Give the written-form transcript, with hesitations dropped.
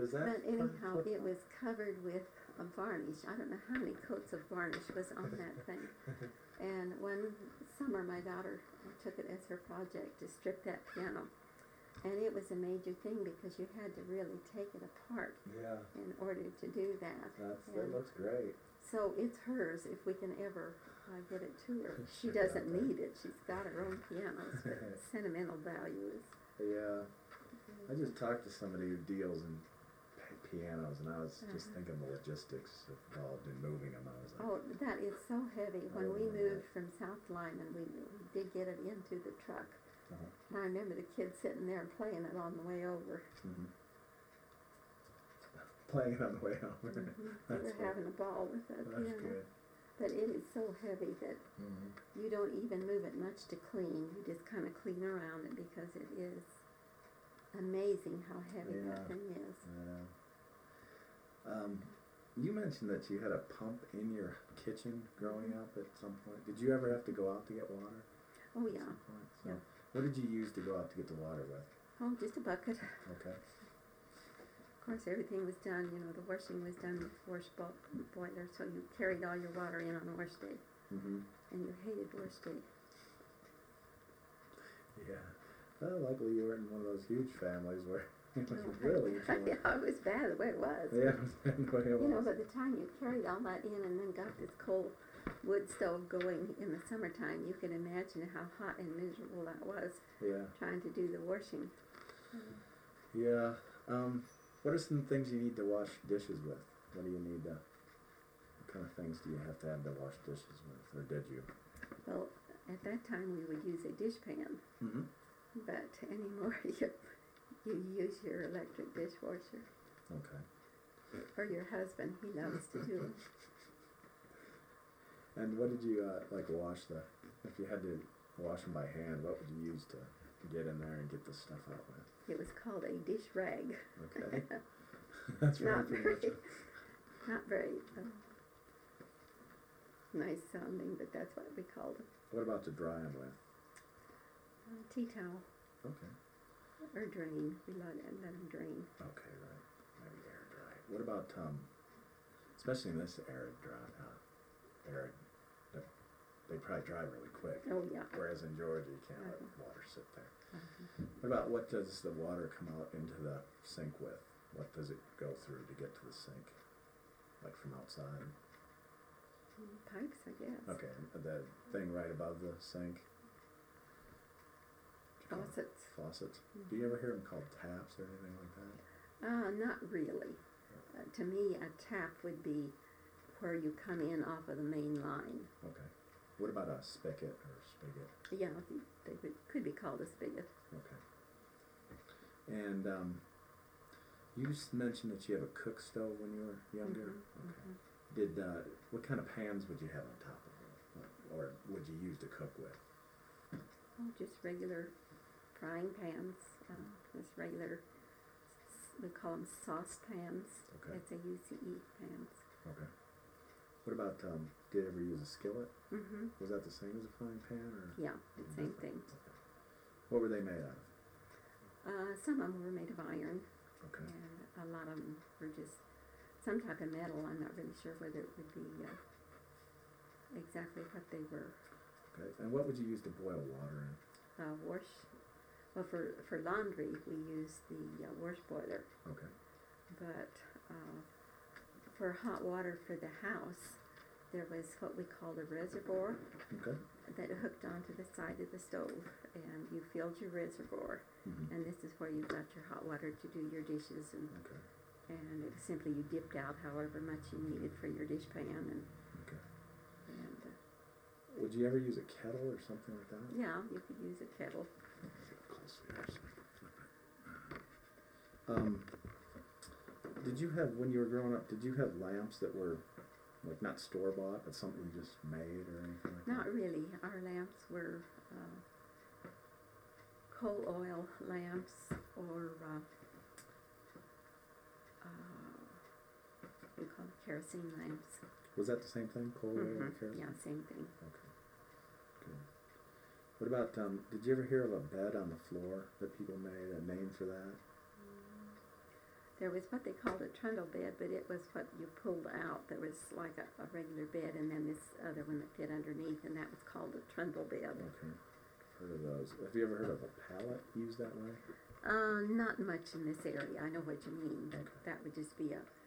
Was that? But anyhow, it was covered with a varnish. I don't know how many coats of varnish was on that thing. And one summer, my daughter took it as her project to strip that piano. And it was a major thing because you had to really take it apart in order to do that. That looks great. So it's hers if we can ever get it to her. She doesn't need it. She's got her own pianos, but sentimental value is. Yeah. I just talked to somebody who deals in pianos, and I was just thinking the logistics involved in moving them. I was like, oh, that is so heavy. When we moved from South Lyman, we did get it into the truck. And I remember the kids sitting there and playing it on the way over. Playing it on the way over. They were having a ball with that piano. That's good. But it is so heavy that you don't even move it much to clean. You just kind of clean around it because it is amazing how heavy that thing is. Yeah. You mentioned that you had a pump in your kitchen growing up at some point. Did you ever have to go out to get water? Oh, yeah. So, what did you use to go out to get the water with? Oh, just a bucket. Okay. Of course, everything was done, the washing was done with wash boiler, so you carried all your water in on wash day. And you hated wash day. Yeah. Well, luckily you were in one of those huge families where it was really yeah, it was bad the way it was. Yeah, it was bad the way it was. By the time you carried all that in and then got this coal wood stove going in the summertime, you can imagine how hot and miserable that was. Yeah. Trying to do the washing. Yeah. What are some things you need to wash dishes with? What do you need to? What kind of things do you have to wash dishes with, or did you? Well, at that time we would use a dishpan. But anymore, you use your electric dishwasher. Okay. Or your husband, he loves to do it. And what did you wash if you had to wash them by hand, what would you use to get in there and get the stuff out with? It was called a dish rag. Okay. That's not very nice sounding, but that's what we called it. What about to dry them with? Tea towel. Okay. Or drain. We let them drain. Okay, right. Maybe air dry. What about especially in this arid, they probably dry really quick. Oh, yeah. Whereas in Georgia, you can't let water sit there. What does the water come out into the sink with? What does it go through to get to the sink? Like from outside? Pipes, I guess. Okay, the thing right above the sink? Faucets. Faucets. Do you ever hear them called taps or anything like that? Not really. To me, a tap would be where you come in off of the main line. Okay. What about a spigot or spigot? Yeah, could be called a spigot. Okay. And you mentioned that you have a cook stove when you were younger. Okay. What kind of pans would you have on top of it, or would you use to cook with? Oh, just regular frying pans. Just regular. We call them sauce pans. Okay. SAUCE pans. Okay. What about, did you ever use a skillet? Was that the same as a frying pan? Or yeah, same thing. Okay. What were they made out of? Some of them were made of iron. Okay. And a lot of them were just some type of metal. I'm not really sure whether it would be exactly what they were. Okay. And what would you use to boil water in? Well, for laundry, we use the wash boiler. Okay. But for hot water for the house, there was what we called a reservoir that hooked onto the side of the stove, and you filled your reservoir, and this is where you got your hot water to do your dishes, and it was simply you dipped out however much you needed for your dish pan, and would you ever use a kettle or something like that? Yeah, you could use a kettle. Did you have, when you were growing up, did you have lamps that were like not store-bought, but something you just made or anything like that? Not really. Our lamps were coal oil lamps or we call it kerosene lamps. Was that the same thing, coal oil and kerosene? Yeah, same thing. Okay, good. What about, did you ever hear of a bed on the floor that people made, a name for that? There was what they called a trundle bed, but it was what you pulled out. There was like a regular bed, and then this other one that fit underneath, and that was called a trundle bed. Okay. Heard of those. Have you ever heard of a pallet used that way? Not much in this area. I know what you mean, but Okay. that would just be a